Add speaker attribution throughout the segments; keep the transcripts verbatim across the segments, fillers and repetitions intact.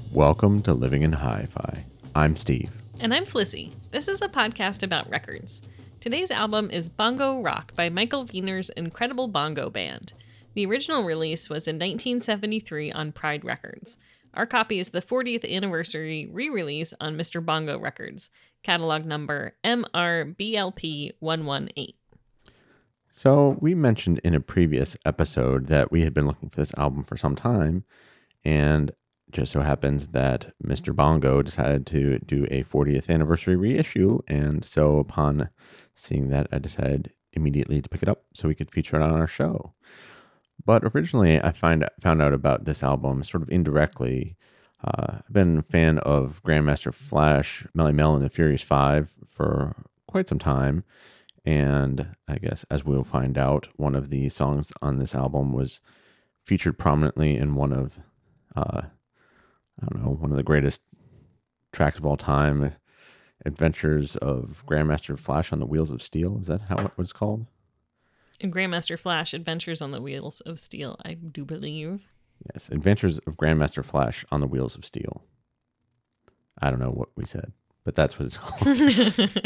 Speaker 1: Welcome to Living in Hi-Fi. I'm Steve.
Speaker 2: And I'm Flissy. This is a podcast about records. Today's album is Bongo Rock by Michael Wiener's Incredible Bongo Band. The original release was in nineteen seventy-three on Pride Records. Our copy is the fortieth anniversary re-release on Mister Bongo Records, catalog number M R B L P one one eight.
Speaker 1: So we mentioned in a previous episode that we had been looking for this album for some time, and just so happens that Mister Bongo decided to do a fortieth anniversary reissue, and so upon seeing that, I decided immediately to pick it up so we could feature it on our show. But originally, I find found out about this album sort of indirectly. Uh, I've been a fan of Grandmaster Flash, Melle Mel, and the Furious Five for quite some time, and I guess as we'll find out, one of the songs on this album was featured prominently in one of uh, I don't know, one of the greatest tracks of all time, Adventures of Grandmaster Flash on the Wheels of Steel. Is that how it was called?
Speaker 2: In Grandmaster Flash, Adventures on the Wheels of Steel, I do believe.
Speaker 1: Yes, Adventures of Grandmaster Flash on the Wheels of Steel. I don't know what we said, but that's what it's called.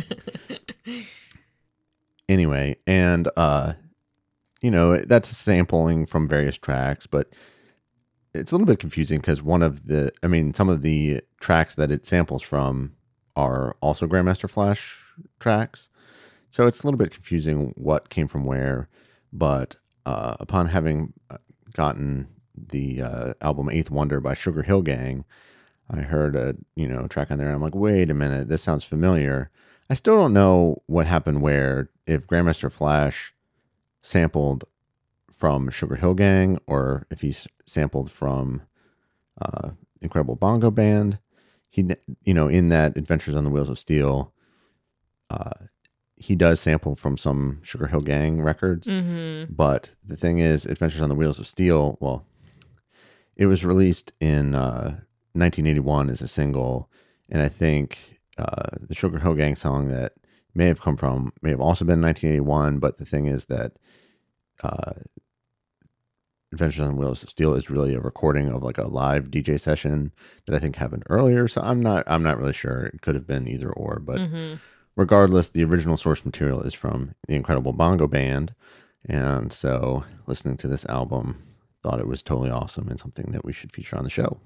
Speaker 1: Anyway, and, uh, you know, that's sampling from various tracks, but it's a little bit confusing because one of the, I mean, some of the tracks that it samples from are also Grandmaster Flash tracks. So it's a little bit confusing what came from where. But uh, upon having gotten the uh, album Eighth Wonder by Sugar Hill Gang, I heard a, you know, track on there. And I'm like, wait a minute, this sounds familiar. I still don't know what happened where, if Grandmaster Flash sampled from Sugar Hill Gang, or if he sampled from uh, Incredible Bongo Band. He, you know, in that Adventures on the Wheels of Steel, uh, he does sample from some Sugar Hill Gang records.
Speaker 2: Mm-hmm.
Speaker 1: But the thing is, Adventures on the Wheels of Steel, well, it was released in uh, nineteen eighty-one as a single, and I think uh, the Sugar Hill Gang song that may have come from may have also been nineteen eighty-one. But the thing is that uh, Adventures on the Wheels of Steel is really a recording of like a live D J session that I think happened earlier. So I'm not, I'm not really sure. It could have been either or, but
Speaker 2: Mm-hmm.
Speaker 1: regardless, the original source material is from the Incredible Bongo Band. And so listening to this album, thought it was totally awesome and something that we should feature on the show.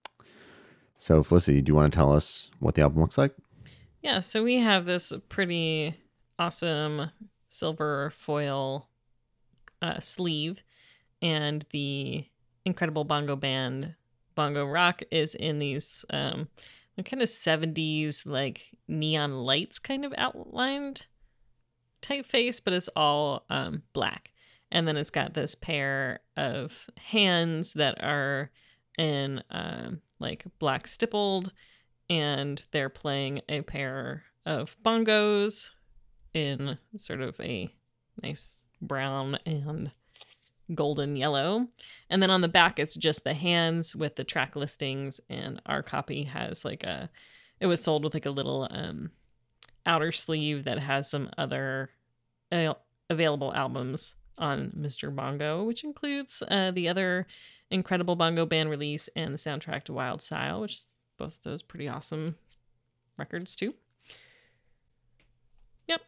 Speaker 1: So Felicity, do you want to tell us what the album looks like?
Speaker 2: Yeah, so we have this pretty awesome silver foil uh, sleeve. And the Incredible Bongo Band, Bongo Rock, is in these um, kind of seventies, like neon lights kind of outlined typeface, but it's all um, black. And then it's got this pair of hands that are in um, like black stippled, and they're playing a pair of bongos in sort of a nice brown and golden yellow. And then on the back, it's just the hands with the track listings, and our copy has like a, it was sold with like a little um outer sleeve that has some other uh, available albums on Mister Bongo, which includes uh, the other Incredible Bongo Band release and the soundtrack to Wild Style, which is both of those pretty awesome records too. Yep.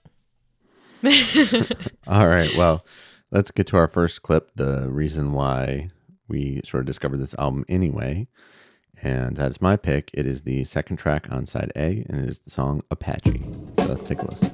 Speaker 1: All right, well, let's get to our first clip, the reason why we sort of discovered this album anyway. And that is my pick. It is the second track on side A, and it is the song Apache. So let's take a listen.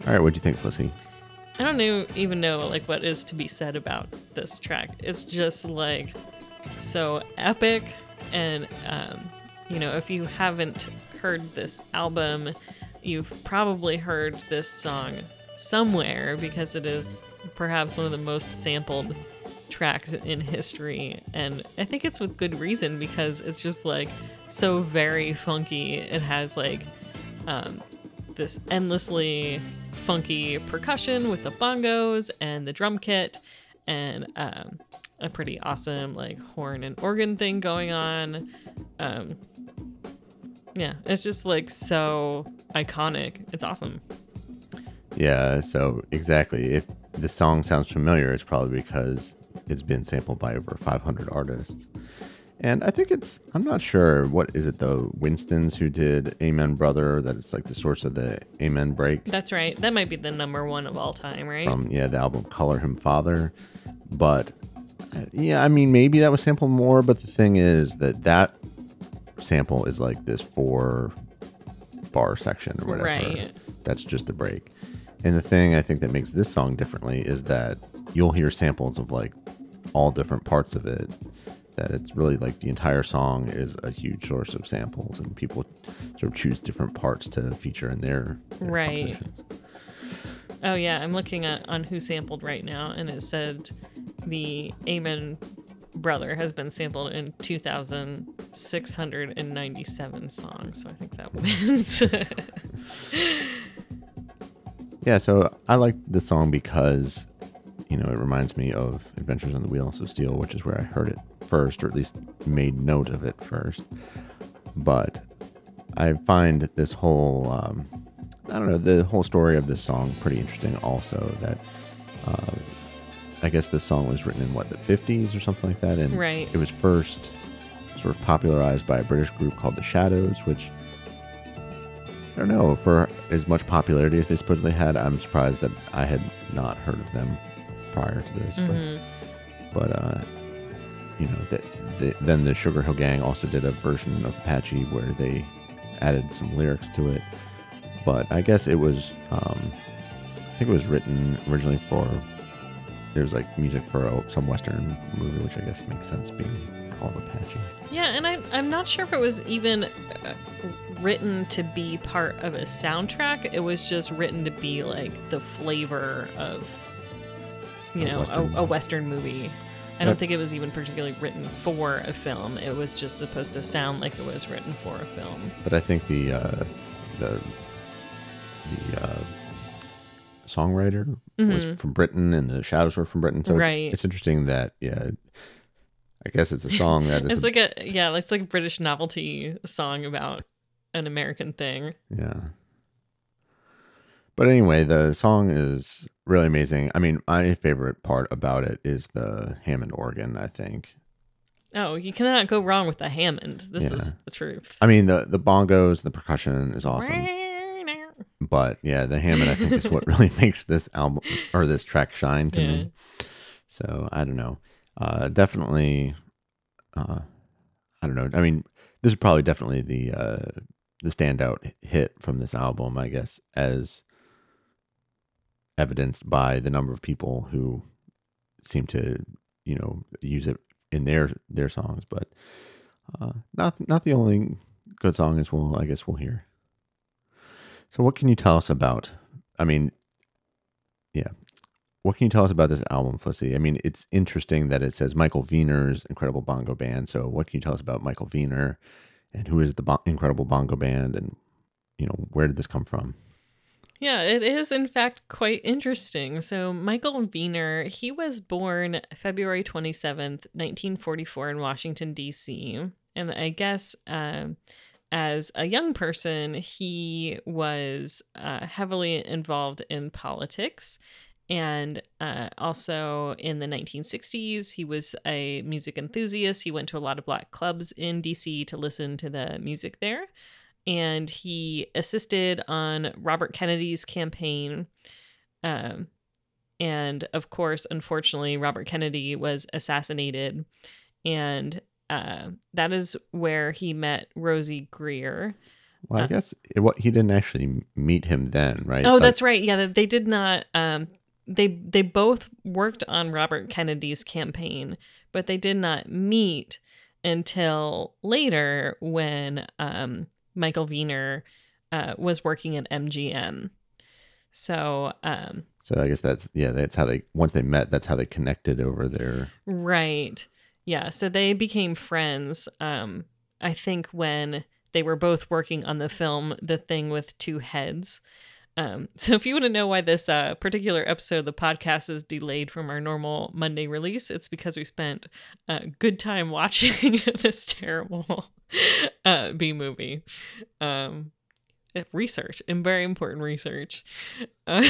Speaker 1: All right, what'd you think, Flissy?
Speaker 2: I don't know, even know like what is to be said about this track. It's just like so epic, and um, you know, if you haven't heard this album, you've probably heard this song somewhere because it is perhaps one of the most sampled tracks in history, and I think it's with good reason because it's just like so very funky. It has like um, this endlessly funky percussion with the bongos and the drum kit, and um, a pretty awesome like horn and organ thing going on. Um, yeah, it's just like so iconic. It's awesome.
Speaker 1: Yeah, so exactly. If the song sounds familiar, it's probably because it's been sampled by over five hundred artists. And I think it's, I'm not sure, what is it though? Winston's who did Amen Brother, that it's like the source of the Amen break.
Speaker 2: That's right. That might be the number one of all time, right?
Speaker 1: From, yeah, the album Color Him Father. But, yeah, I mean, maybe that was sampled more, but the thing is that that sample is like this four bar section or whatever.
Speaker 2: Right.
Speaker 1: That's just the break. And the thing I think that makes this song differently is that you'll hear samples of like all different parts of it. That it's really like the entire song is a huge source of samples, and people sort of choose different parts to feature in their, their
Speaker 2: right.
Speaker 1: compositions.
Speaker 2: Oh yeah, I'm looking at on Who Sampled right now, and it said the Amen Brother has been sampled in two thousand six hundred ninety-seven songs, so I think that wins.
Speaker 1: Yeah, so I like this song because, you know, it reminds me of Adventures on the Wheels of Steel, which is where I heard it first, or at least made note of it first. But I find this whole, um, I don't know, the whole story of this song pretty interesting also. That uh, I guess this song was written in, what, the fifties or something like that? And
Speaker 2: right.
Speaker 1: It was first sort of popularized by a British group called The Shadows, which, I don't know, for as much popularity as they supposedly had, I'm surprised that I had not heard of them prior to this.
Speaker 2: Mm-hmm.
Speaker 1: But, but uh, you know, that the, then the Sugar Hill Gang also did a version of Apache where they added some lyrics to it. But I guess it was, um, I think it was written originally for, there was like music for a, some Western movie, which I guess makes sense being called Apache.
Speaker 2: Yeah, and I'm, I'm not sure if it was even uh, written to be part of a soundtrack. It was just written to be like the flavor of, you
Speaker 1: A
Speaker 2: know,
Speaker 1: Western.
Speaker 2: a, a Western movie. I don't
Speaker 1: But-
Speaker 2: think it was even particularly written for a film. It was just supposed to sound like it was written for a film.
Speaker 1: But I think the uh, the the uh, songwriter was
Speaker 2: Mhm.
Speaker 1: from Britain, and the Shadows were from Britain. So
Speaker 2: Right.
Speaker 1: it's, it's interesting that, yeah, I guess it's a song that is
Speaker 2: It's like a yeah, it's like a British novelty song about an American thing.
Speaker 1: yeah. But anyway, the song is really amazing. I mean, my favorite part about it is the Hammond organ, I think.
Speaker 2: Oh, you cannot go wrong with the Hammond. This
Speaker 1: Yeah.
Speaker 2: is the truth.
Speaker 1: I mean, the, the bongos, the percussion is awesome. But yeah, the Hammond, I think, is what really makes this album or this track shine to
Speaker 2: Yeah.
Speaker 1: me. So I don't know. Uh, definitely, uh, I don't know. I mean, this is probably definitely the uh, the standout hit from this album, I guess, as evidenced by the number of people who seem to, you know, use it in their their songs. But uh, not not the only good song as well. I guess we'll hear. So, what can you tell us about? I mean, yeah. What can you tell us about this album, Flissy? I mean, it's interesting that it says Michael Wiener's Incredible Bongo Band. So, what can you tell us about Michael Wiener, and who is the Bo- Incredible Bongo Band, and you know, where did this come from?
Speaker 2: Yeah, it is in fact quite interesting. So Michael Wiener, he was born February twenty-seventh, nineteen forty-four in Washington, D C. And I guess um, as a young person, he was uh, heavily involved in politics. And uh, also in the nineteen sixties, he was a music enthusiast. He went to a lot of black clubs in D C to listen to the music there. And he assisted on Robert Kennedy's campaign. Um, and of course, unfortunately, Robert Kennedy was assassinated. And uh, that is where he met Rosie Greer.
Speaker 1: Well, I
Speaker 2: Uh,
Speaker 1: guess it, what he didn't actually meet him then, right?
Speaker 2: oh,
Speaker 1: Like,
Speaker 2: that's right. Yeah, they did not. Um, they they both worked on Robert Kennedy's campaign, but they did not meet until later when um, Michael Wiener uh, was working at M G M. So, um,
Speaker 1: so I guess that's yeah, that's how they once they met, that's how they connected over there.
Speaker 2: right. Yeah. So they became friends. Um, I think when they were both working on the film The Thing with Two Heads. Um, so if you want to know why this uh, particular episode of the podcast is delayed from our normal Monday release, it's because we spent a good time watching this terrible uh, B movie. Um, research and very important research. Uh,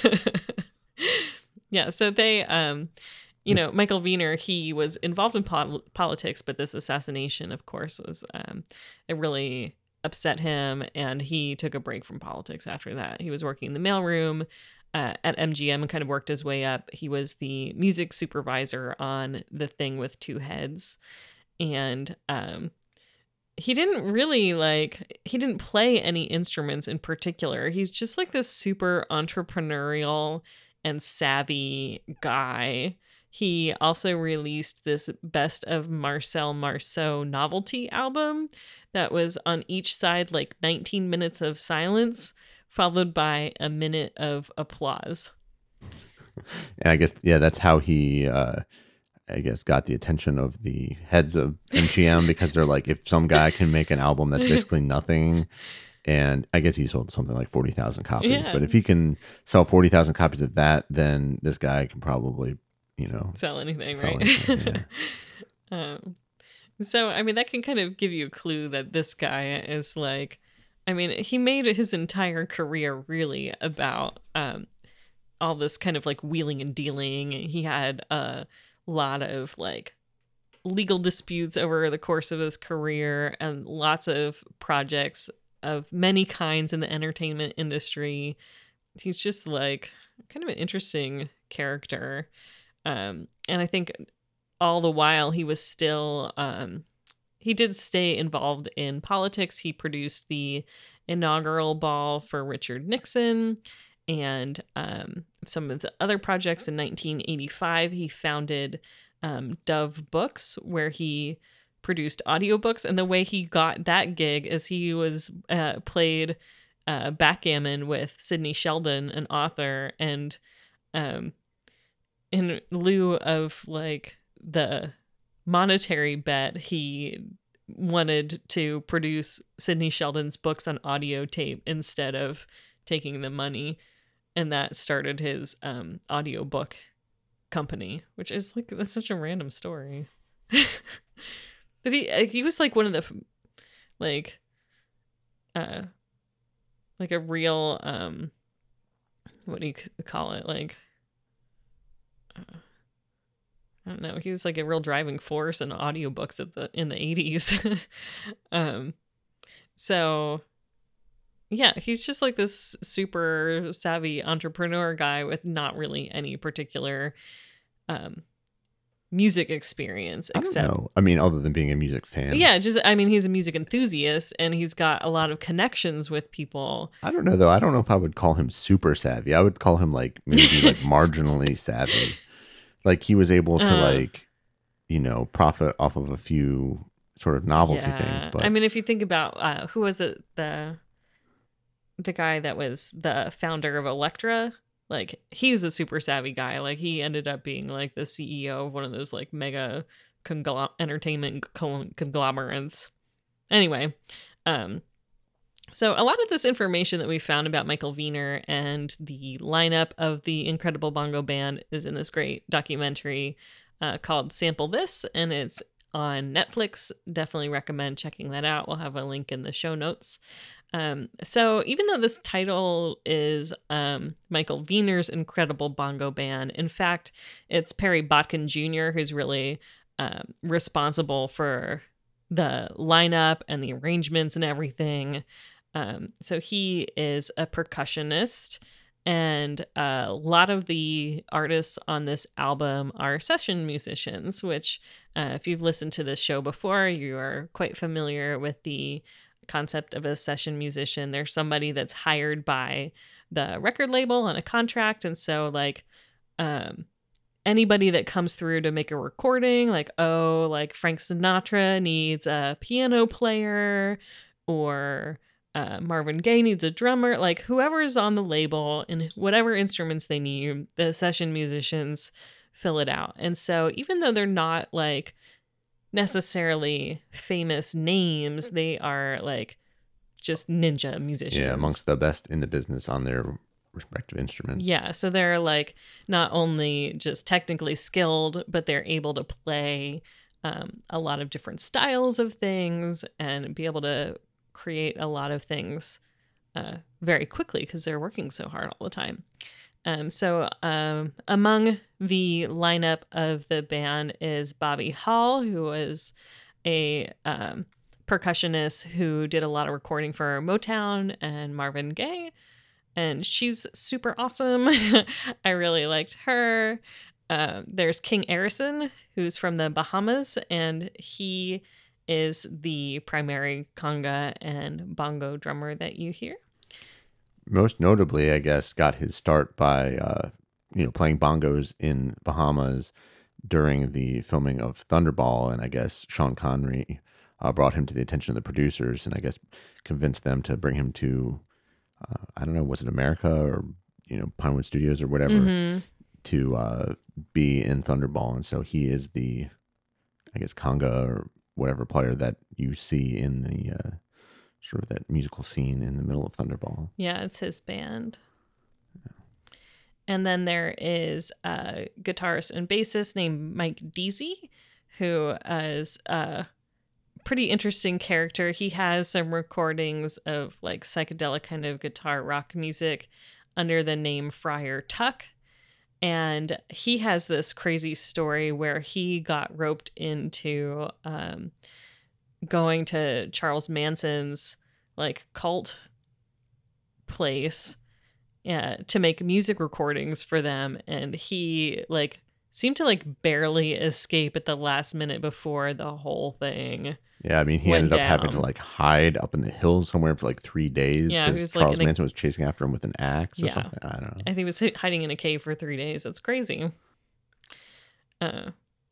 Speaker 2: yeah, so they, um, you know, Michael Wiener, he was involved in pol- politics, but this assassination, of course, was um, it really upset him, and he took a break from politics after that. He was working in the mailroom uh, at M G M and kind of worked his way up. He was the music supervisor on The Thing with Two Heads, and um, he didn't really like he didn't play any instruments in particular. He's just like this super entrepreneurial and savvy guy. He also released this Best of Marcel Marceau novelty album that was on each side like nineteen minutes of silence followed by a minute of applause.
Speaker 1: And I guess yeah, that's how he uh I guess got the attention of the heads of M G M because they're like, if some guy can make an album that's basically nothing, and I guess he sold something like forty thousand copies,
Speaker 2: Yeah.
Speaker 1: but if he can sell forty thousand copies of that, then this guy can probably, you know,
Speaker 2: Sell anything,
Speaker 1: sell
Speaker 2: right?
Speaker 1: anything, yeah.
Speaker 2: um, so, I mean, that can kind of give you a clue that this guy is like, I mean, he made his entire career really about um, all this kind of like wheeling and dealing. He had a lot of like legal disputes over the course of his career and lots of projects of many kinds in the entertainment industry. He's just like kind of an interesting character. Um, and I think all the while he was still, um, he did stay involved in politics. He produced the inaugural ball for Richard Nixon and um, some of the other projects. In nineteen eighty-five, he founded um, Dove Books, where he produced audiobooks. And the way he got that gig is he was uh, played uh, backgammon with Sidney Sheldon, an author, and um, in lieu of like the monetary bet, he wanted to produce Sidney Sheldon's books on audio tape instead of taking the money, and that started his um audiobook company, which is like that's such a random story. That he he was like one of the like uh like a real um what do you call it, like uh, I don't know. He was like a real driving force in audiobooks at the in the eighties. um, so yeah, he's just like this super savvy entrepreneur guy with not really any particular um, music experience.
Speaker 1: I don't
Speaker 2: Except,
Speaker 1: know. I mean, other than being a music fan.
Speaker 2: yeah, just I mean, he's a music enthusiast and he's got a lot of connections with people.
Speaker 1: I don't know though. I don't know if I would call him super savvy. I would call him like maybe like marginally savvy. Like he was able to
Speaker 2: Uh,
Speaker 1: like, you know, profit off of a few sort of novelty
Speaker 2: yeah.
Speaker 1: things. But
Speaker 2: I mean, if you think about uh, who was it, the the guy that was the founder of Elektra, like he was a super savvy guy. Like he ended up being like the C E O of one of those like mega congl- entertainment con- conglomerates. Anyway, um, so a lot of this information that we found about Michael Wiener and the lineup of the Incredible Bongo Band is in this great documentary uh, called Sample This, and it's on Netflix. Definitely recommend checking that out. We'll have a link in the show notes. Um, so even though this title is um, Michael Wiener's Incredible Bongo Band, in fact, it's Perry Botkin Junior who's really um, responsible for the lineup and the arrangements and everything. Um, so he is a percussionist, and a lot of the artists on this album are session musicians, which uh, if you've listened to this show before, you are quite familiar with the concept of a session musician. They're somebody that's hired by the record label on a contract. And so like um, anybody that comes through to make a recording, like, oh, like Frank Sinatra needs a piano player, or uh, Marvin Gaye needs a drummer, like whoever is on the label and whatever instruments they need, the session musicians fill it out. And so even though they're not like necessarily famous names, they are like just ninja musicians.
Speaker 1: Yeah, amongst the best in the business on their respective instruments.
Speaker 2: Yeah, so they're like not only just technically skilled, but they're able to play um, a lot of different styles of things and be able to create a lot of things uh, very quickly because they're working so hard all the time. Um, so um, among the lineup of the band is Bobby Hall, who was a um, percussionist who did a lot of recording for Motown and Marvin Gaye. And she's super awesome. I really liked her. Uh, there's King Arison, who's from the Bahamas, and he is the primary conga and bongo drummer that you hear.
Speaker 1: Most notably, I guess, got his start by uh, you know playing bongos in Bahamas during the filming of Thunderball, and I guess Sean Connery uh, brought him to the attention of the producers, and I guess convinced them to bring him to uh, I don't know, was it America or you know Pinewood Studios or whatever
Speaker 2: Mm-hmm.
Speaker 1: to uh, be in Thunderball, and so he is the I guess conga or whatever player that you see in the uh, sort of that musical scene in the middle of Thunderball.
Speaker 2: Yeah, it's his band. And then there is a guitarist and bassist named Mike Deasy, who is a pretty interesting character. He has some recordings of like psychedelic kind of guitar rock music under the name Friar Tuck. And he has this crazy story where he got roped into um, going to Charles Manson's like cult place uh, to make music recordings for them. And he like seemed to like barely escape at the last minute before the whole thing.
Speaker 1: Yeah, I mean, he
Speaker 2: went
Speaker 1: ended up having to
Speaker 2: down.
Speaker 1: like hide up in the hills somewhere for like three days
Speaker 2: Yeah, he
Speaker 1: because
Speaker 2: was, like,
Speaker 1: Charles
Speaker 2: in a-
Speaker 1: Manson was chasing after him with an axe or
Speaker 2: Yeah.
Speaker 1: something. I don't know.
Speaker 2: I think he was hi- hiding in a cave for three days. That's crazy. Uh,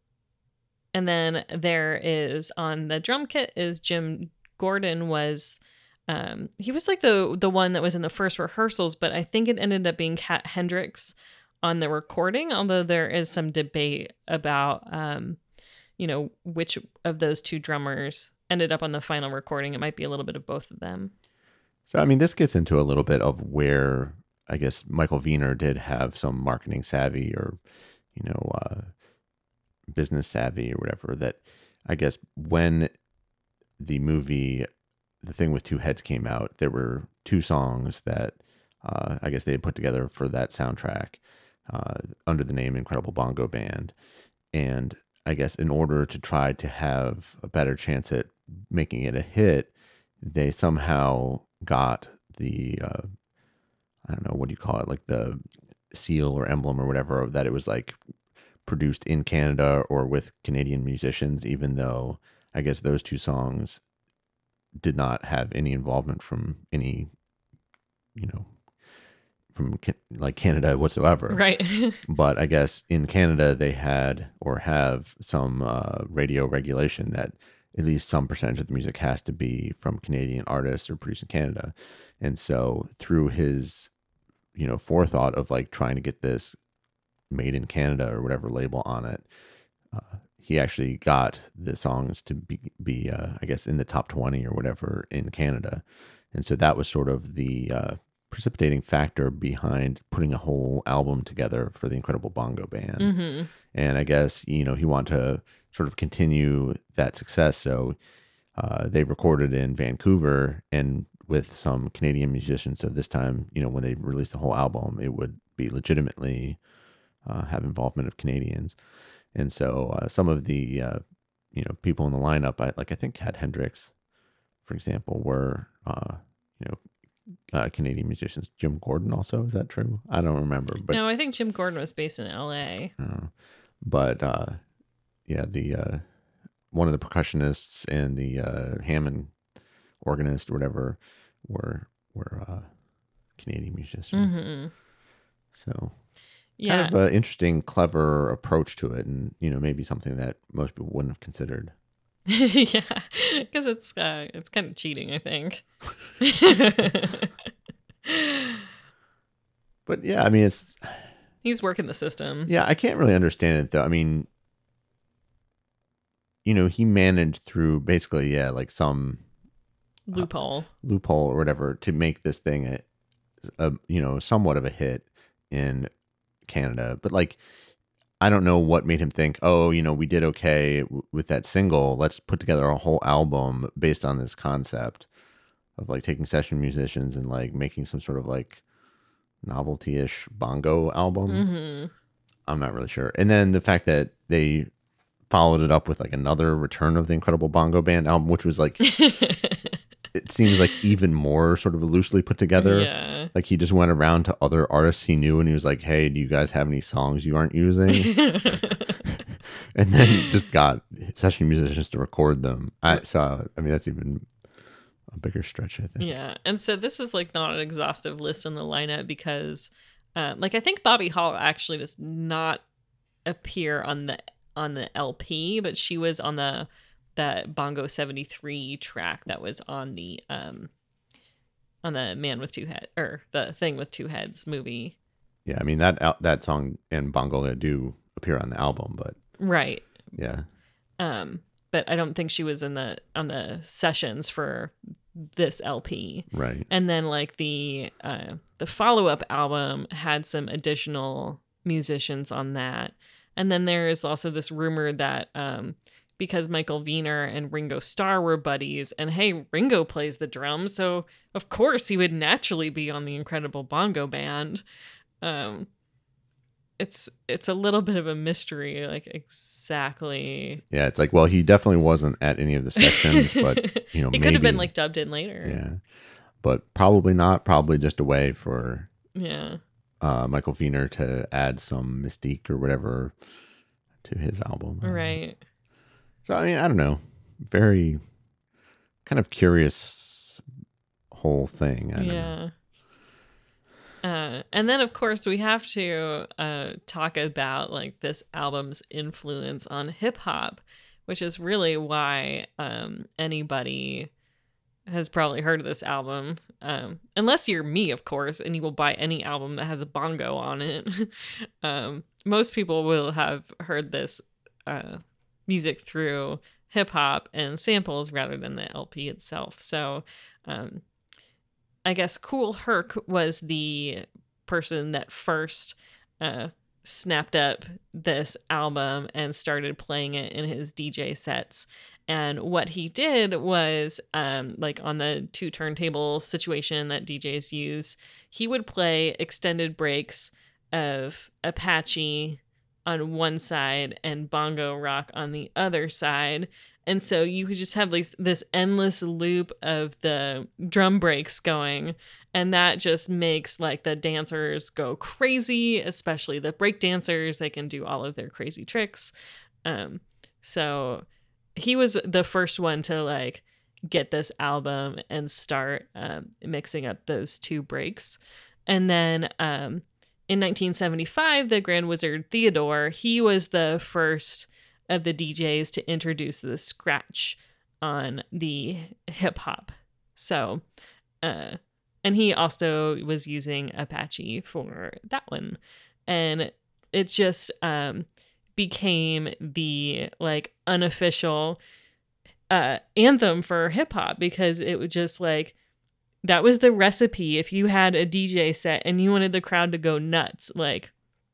Speaker 2: and then there is on the drum kit is Jim Gordon was, um, he was like the the one that was in the first rehearsals, but I think it ended up being Kat Hendricks on the recording. Although there is some debate about, um, you know, which of those two drummers ended up on the final recording. It might be a little bit of both of them.
Speaker 1: So, I mean, this gets into a little bit of where I guess Michael Wiener did have some marketing savvy or, you know, uh, business savvy or whatever. That I guess when the movie The Thing with Two Heads came out, there were two songs that uh, I guess they had put together for that soundtrack uh, under the name Incredible Bongo Band. And I guess in order to try to have a better chance at making it a hit, they somehow got the, uh, I don't know, what do you call it? Like the seal or emblem or whatever, that it was like produced in Canada or with Canadian musicians, even though I guess those two songs did not have any involvement from any, you know, from like Canada whatsoever.
Speaker 2: Right.
Speaker 1: But I guess in Canada they had or have some uh, radio regulation that at least some percentage of the music has to be from Canadian artists or produced in Canada. And so through his, you know, forethought of like trying to get this made in Canada or whatever label on it, uh, he actually got the songs to be, be uh, I guess, in the top twenty or whatever in Canada. And so that was sort of the uh, precipitating factor behind putting a whole album together for the Incredible Bongo Band.
Speaker 2: Mm-hmm.
Speaker 1: And I guess, you know, he wanted to sort of continue that success. So uh, they recorded in Vancouver and with some Canadian musicians. So this time, you know, when they released the whole album, it would be legitimately uh, have involvement of Canadians. And so uh, some of the, uh, you know, people in the lineup, I, like I think Kat Hendricks, for example, were, uh, you know, uh, Canadian musicians. Jim Gordon also, is that true? I don't remember. But
Speaker 2: No, I think Jim Gordon was based in L A.
Speaker 1: uh, but uh, yeah, the uh, one of the percussionists and the uh, Hammond organist or whatever were were uh, Canadian musicians.
Speaker 2: Mm-hmm.
Speaker 1: So
Speaker 2: Yeah.
Speaker 1: kind of an interesting, clever approach to it, and you know, maybe something that most people wouldn't have considered.
Speaker 2: Yeah, because it's uh, it's kind of cheating, I think.
Speaker 1: But yeah, I mean, it's
Speaker 2: He's working the system.
Speaker 1: yeah, I can't really understand it though. I mean, you know, he managed through basically, yeah, like some
Speaker 2: Loophole.
Speaker 1: uh, loophole or whatever to make this thing a, a you know, somewhat of a hit in Canada. But like, I don't know what made him think, oh, you know, we did okay w- with that single. Let's put together a whole album based on this concept of like taking session musicians and like making some sort of like novelty-ish bongo album.
Speaker 2: Mm-hmm.
Speaker 1: I'm not really sure. And then the fact that they followed it up with like another Return of the Incredible Bongo Band album, which was like, it seems like even more sort of loosely put together.
Speaker 2: Yeah.
Speaker 1: Like he just went around to other artists he knew and he was like, hey, do you guys have any songs you aren't using? And then just got session musicians to record them. I so I mean that's even a bigger stretch, I think.
Speaker 2: Yeah. And so this is like not an exhaustive list on the lineup because uh, like I think Bobby Hall actually does not appear on the on the L P, but she was on the that Bongo seventy-three track that was on the um on the Man with Two Heads or the Thing with Two Heads movie.
Speaker 1: Yeah, I mean that al- that song and Bongo do appear on the album, but
Speaker 2: Right.
Speaker 1: yeah.
Speaker 2: Um but I don't think she was in the on the sessions for this L P.
Speaker 1: Right.
Speaker 2: And then like the uh the follow-up album had some additional musicians on that. And then there is also this rumor that um because Michael Wiener and Ringo Starr were buddies, and hey, Ringo plays the drums, so of course he would naturally be on the Incredible Bongo Band. Um, it's it's a little bit of a mystery, like exactly.
Speaker 1: Yeah, it's like, well, he definitely wasn't at any of the sections, but you know,
Speaker 2: he
Speaker 1: maybe,
Speaker 2: could have been like dubbed in later.
Speaker 1: Yeah, but probably not. Probably just a way for
Speaker 2: Yeah.
Speaker 1: uh, Michael Wiener to add some mystique or whatever to his album.
Speaker 2: Right.
Speaker 1: So I mean, I don't know. Very kind of curious whole thing. I don't
Speaker 2: Yeah.
Speaker 1: know.
Speaker 2: Uh, and then, of course, we have to uh, talk about like this album's influence on hip hop, which is really why um, anybody has probably heard of this album, um, unless you're me, of course, and you will buy any album that has a bongo on it. um, most people will have heard this uh, music through hip hop and samples rather than the L P itself. So. Um, I guess Kool Herc was the person that first uh, snapped up this album and started playing it in his D J sets. And what he did was, um, like on the two turntable situation that D Js use, he would play extended breaks of Apache on one side and bongo rock on the other side. And so you could just have this, this endless loop of the drum breaks going. And that just makes like the dancers go crazy, especially the break dancers. They can do all of their crazy tricks. Um, so he was the first one to like get this album and start um, mixing up those two breaks. And then um, in nineteen seventy-five, the Grand Wizard Theodore, he was the first of the D Js to introduce the scratch on the hip hop. So, uh, and he also was using Apache for that one. And it just um, became the like unofficial uh, anthem for hip hop because it was just like, that was the recipe. If you had a D J set and you wanted the crowd to go nuts, like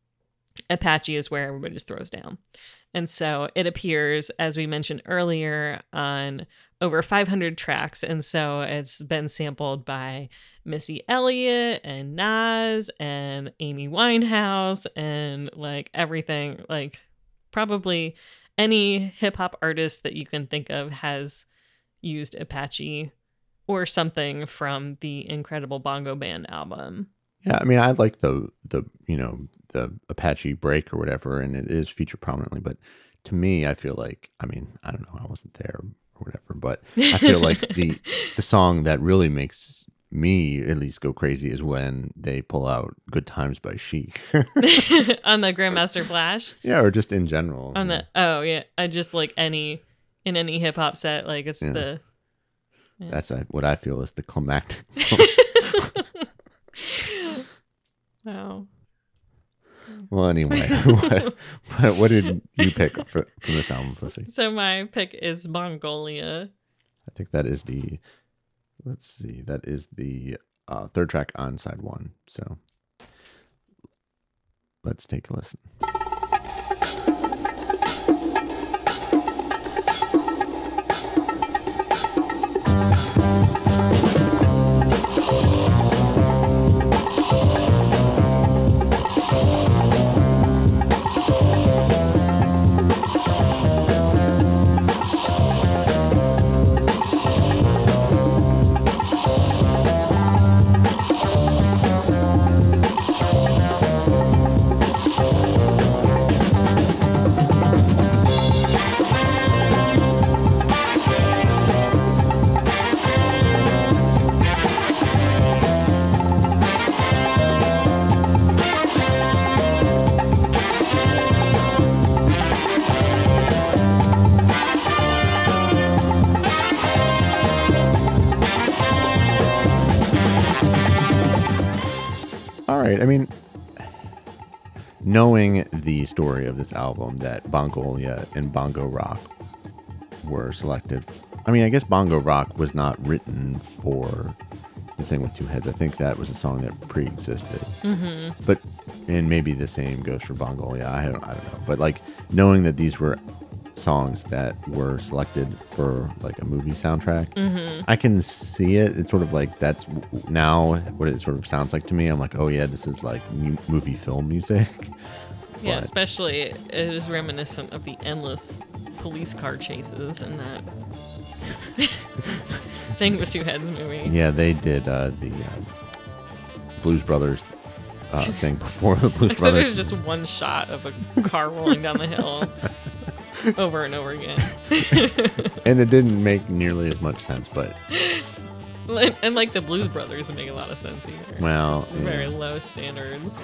Speaker 2: Apache is where everybody just throws down. And so it appears, as we mentioned earlier, on over five hundred tracks. And so it's been sampled by Missy Elliott and Nas and Amy Winehouse and like everything. Like probably any hip hop artist that you can think of has used Apache or something from the Incredible Bongo Band album.
Speaker 1: Yeah, I mean, I like the the you know the Apache break or whatever, and it is featured prominently. But to me, I feel like, I mean, I don't know, I wasn't there or whatever. But I feel like the the song that really makes me at least go crazy is when they pull out "Good Times" by Chic.
Speaker 2: On the Grandmaster Flash.
Speaker 1: Yeah, or just in general.
Speaker 2: On
Speaker 1: yeah.
Speaker 2: the oh yeah, I just like any in any hip hop set, like it's
Speaker 1: Yeah.
Speaker 2: the. Yeah.
Speaker 1: That's uh, what I feel is the climactic.
Speaker 2: Wow.
Speaker 1: Well, anyway, what, what, what did you pick for, from this album, Pussy?
Speaker 2: So my pick is Mongolia.
Speaker 1: I think that is the. Let's see. That is the uh, third track on side one. So let's take a listen. I mean, knowing the story of this album, that Bongolia and Bongo Rock were selected. I mean, I guess Bongo Rock was not written for The Thing with Two Heads. I think that was a song that pre-existed.
Speaker 2: Mm-hmm.
Speaker 1: But, and maybe the same goes for Bongolia. I don't, I don't know. But like knowing that these were songs that were selected for like a movie soundtrack,
Speaker 2: Mm-hmm.
Speaker 1: I can see it. It's sort of like that's now what it sort of sounds like to me. I'm like, oh yeah, this is like mu- movie film music.
Speaker 2: Yeah,
Speaker 1: But-
Speaker 2: especially it is reminiscent of the endless police car chases in that Thing with Two Heads movie.
Speaker 1: Yeah, they did uh, the uh, Blues Brothers uh, thing before the Blues
Speaker 2: Except
Speaker 1: Brothers.
Speaker 2: there's just one shot of a car rolling down the hill over and over again.
Speaker 1: And it didn't make nearly as much sense, but
Speaker 2: And like the Blues Brothers make a lot of sense either.
Speaker 1: Well,
Speaker 2: It's very
Speaker 1: yeah.
Speaker 2: low standards.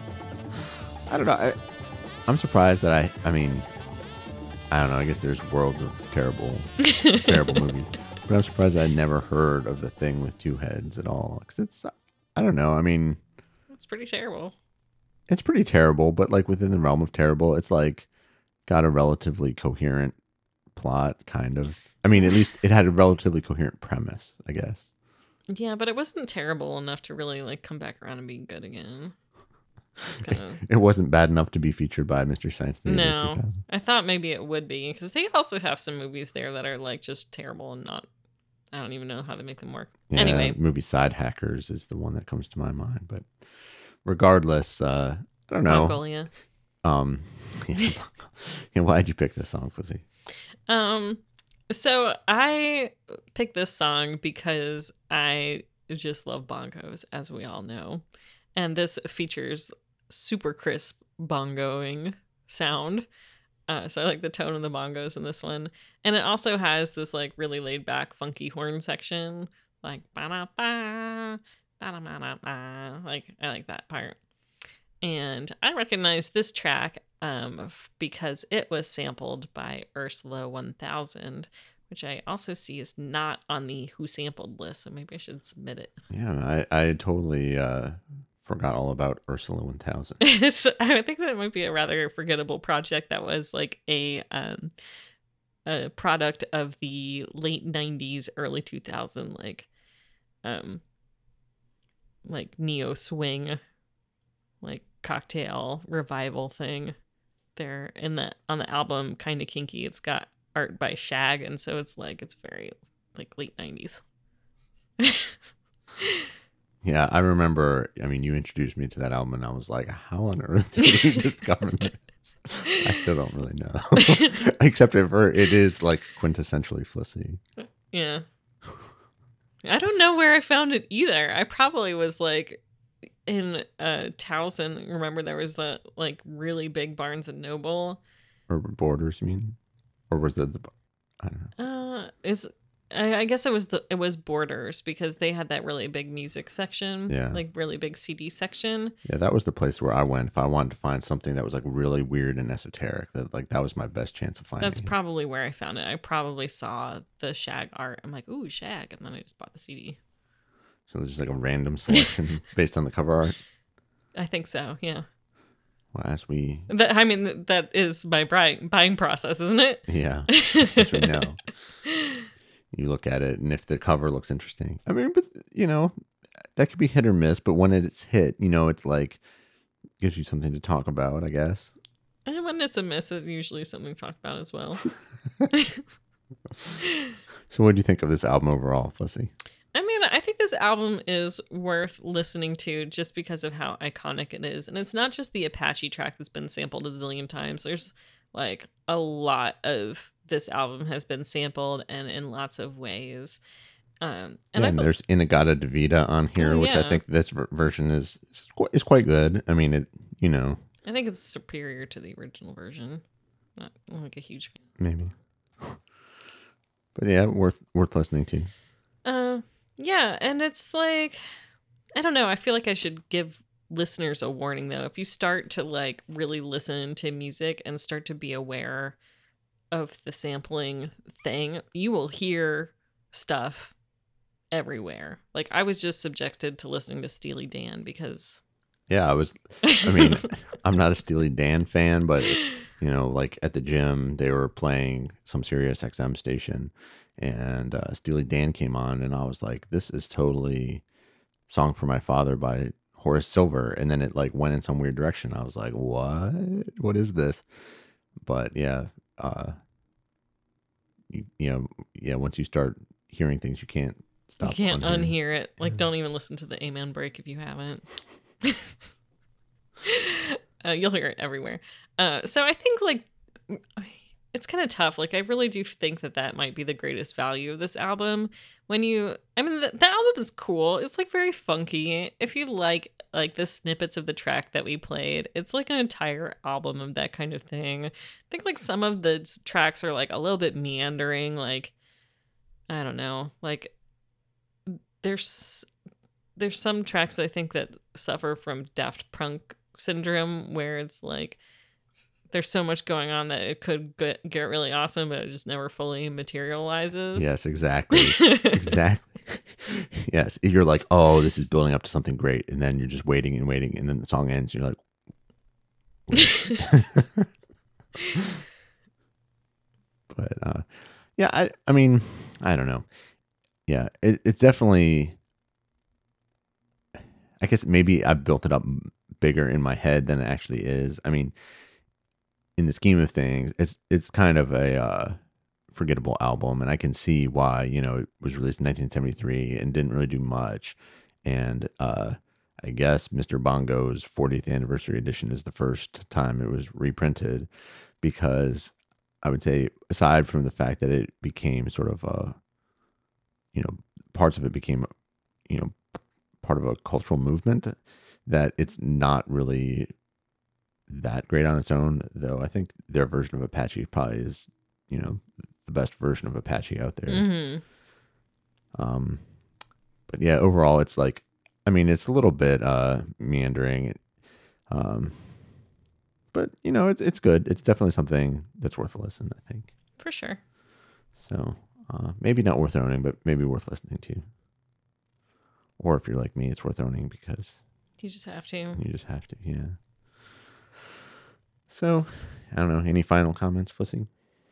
Speaker 1: I don't know. I, I'm surprised that I. I mean, I don't know. I guess there's worlds of terrible, terrible movies, but I'm surprised I never heard of The Thing with Two Heads at all. Because it's, I don't know. I mean,
Speaker 2: It's pretty terrible.
Speaker 1: it's pretty terrible, but like within the realm of terrible, it's like got a relatively coherent plot, kind of. I mean, at least it had a relatively coherent premise, I guess.
Speaker 2: Yeah, but it wasn't terrible enough to really like come back around and be good again. It's kind of
Speaker 1: It wasn't bad enough to be featured by Mister Science Theater
Speaker 2: no.
Speaker 1: two thousand.
Speaker 2: I thought maybe it would be because they also have some movies there that are like just terrible and not. I don't even know how they make them work.
Speaker 1: Yeah,
Speaker 2: Anyway,
Speaker 1: movie Side Hackers is the one that comes to my mind. But regardless, uh, I don't know.
Speaker 2: Mongolia.
Speaker 1: Um, yeah, yeah, why'd you pick this song, Pussy?
Speaker 2: Um, so I picked this song because I just love bongos, as we all know, and this features super crisp bongoing sound. Uh, so I like the tone of the bongos in this one, and it also has this like really laid back, funky horn section, like ba da ba ba da ba ba. Like I like that part. And I recognize this track um, f- because it was sampled by Ursula one thousand, which I also see is not on the Who Sampled list, so maybe I should submit it.
Speaker 1: Yeah, I, I totally uh, forgot all about Ursula one thousand.
Speaker 2: It's, I think that might be a rather forgettable project that was like a um, a product of the late nineties, early two thousand, like um, like neo swing, like cocktail revival thing. There in the on the album Kinda Kinky, it's got art by Shag, and so it's like it's very like late nineties.
Speaker 1: Yeah, I remember. I mean, you introduced me to that album, and I was like, "How on earth did you discover this?" I still don't really know, except for it is like quintessentially Flissy.
Speaker 2: Yeah. I don't know where I found it either. I probably was like in uh Towson. Remember there was that like really big Barnes and Noble.
Speaker 1: Urban Borders, you mean? Or was it the? I don't know.
Speaker 2: Uh, is I, I guess it was the it was Borders because they had that really big music section,
Speaker 1: Yeah.
Speaker 2: like really big C D section.
Speaker 1: Yeah, that was the place where I went if I wanted to find something that was like really weird and esoteric. That like that was my best chance of finding.
Speaker 2: That's
Speaker 1: it.
Speaker 2: probably where I found it. I probably saw the Shag art. I'm like, ooh, Shag, and then I just bought the C D.
Speaker 1: So it was just like a random selection based on the cover art.
Speaker 2: I think so. Yeah.
Speaker 1: Well, as we,
Speaker 2: That I mean, that is my buying buying process, isn't it?
Speaker 1: yeah, as we know, you look at it, and if the cover looks interesting, I mean, but you know, that could be hit or miss. But when it's hit, you know, it's like gives you something to talk about, I guess.
Speaker 2: And when it's a miss, it's usually something to talk about as well.
Speaker 1: So, what do you think of this album overall, Fussy?
Speaker 2: I mean, I think this album is worth listening to just because of how iconic it is. And it's not just the Apache track that's been sampled a zillion times. There's like a lot of this album has been sampled and in lots of ways. Um, and
Speaker 1: yeah,
Speaker 2: I
Speaker 1: and
Speaker 2: be-
Speaker 1: there's Inagata Davida on here,
Speaker 2: Oh,
Speaker 1: which
Speaker 2: yeah.
Speaker 1: I think this ver- version is is quite, is quite good. I mean, it, you know,
Speaker 2: I think it's superior to the original version. Not like a huge fan.
Speaker 1: maybe, but yeah, worth worth listening to.
Speaker 2: Uh, yeah, and it's like, I don't know. I feel like I should give listeners a warning though. If you start to like really listen to music and start to be aware of the sampling thing, you will hear stuff everywhere. Like I was just subjected to listening to Steely Dan because
Speaker 1: Yeah, I was. I mean, I'm not a Steely Dan fan, but you know, like at the gym, they were playing some Sirius X M station, and uh, Steely Dan came on, and I was like, "This is totally Song for My Father by Horace Silver," and then it like went in some weird direction. I was like, "What? What is this?" But yeah, uh, you, you know, yeah. Once you start hearing things, you can't stop.
Speaker 2: you can't
Speaker 1: unhearing.
Speaker 2: unhear it. Like don't even listen to the Amen break if you haven't. uh, you'll hear it everywhere. Uh, so I think like it's kind of tough. Like I really do think that that might be the greatest value of this album. When you, I mean, the, the album is cool. It's like very funky. If you like like the snippets of the track that we played, it's like an entire album of that kind of thing. I think like some of the tracks are like a little bit meandering. Like I don't know. Like there's there's some tracks I think that suffer from Daft Punk syndrome where it's like there's so much going on that it could get, get really awesome, but it just never fully materializes.
Speaker 1: Yes, exactly. Exactly. Yes. You're like, oh, this is building up to something great. And then you're just waiting and waiting. And then the song ends. And you're like, but uh, yeah, I, I mean, I don't know. Yeah, it, it's definitely, I guess maybe I built it up bigger in my head than it actually is. I mean, in the scheme of things, it's it's kind of a uh, forgettable album, and I can see why. You know, it was released in nineteen seventy-three and didn't really do much. And uh, I guess Mister Bongo's fortieth anniversary edition is the first time it was reprinted, because I would say, aside from the fact that it became sort of a, you know, parts of it became, you know, part of a cultural movement, that it's not really that great on its own, though I think their version of Apache probably is, you know, the best version of Apache out there.
Speaker 2: Mm-hmm.
Speaker 1: Um, but yeah, overall, it's like, I mean, it's a little bit uh, meandering, um, but you know, it's it's good. It's definitely something that's worth a listen, I think.
Speaker 2: For sure.
Speaker 1: So uh, maybe not worth owning, but maybe worth listening to. Or if you're like me, it's worth owning because
Speaker 2: you just have to.
Speaker 1: You just have to, yeah. So, I don't know. Any final comments, Fussy?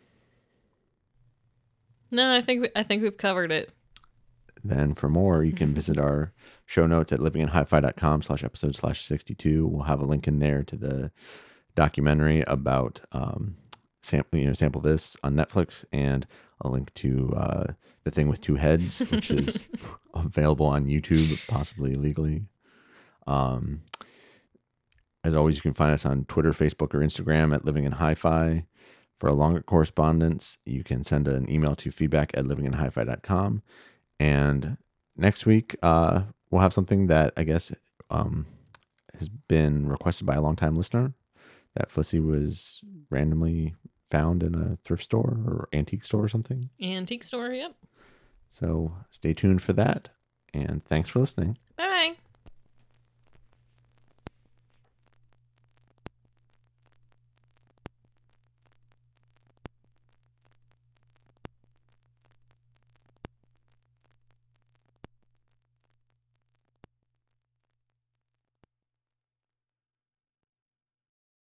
Speaker 2: No, I think I think we've covered it.
Speaker 1: Then for more, you can visit our show notes at livinginhifi.com slash episode slash 62. We'll have a link in there to the documentary about um, sample, you know, sample this on Netflix, and a link to uh, The Thing with Two Heads, which is available on YouTube, possibly illegally. Um, As always, you can find us on Twitter, Facebook, or Instagram at Living in Hi-Fi. For a longer correspondence, you can send an email to feedback at living in hi fi dot com. And next week, uh, we'll have something that I guess um, has been requested by a longtime listener that Flissy was randomly found in a thrift store or antique store or something.
Speaker 2: Antique store, yep.
Speaker 1: So stay tuned for that. And thanks for listening.
Speaker 2: Bye bye.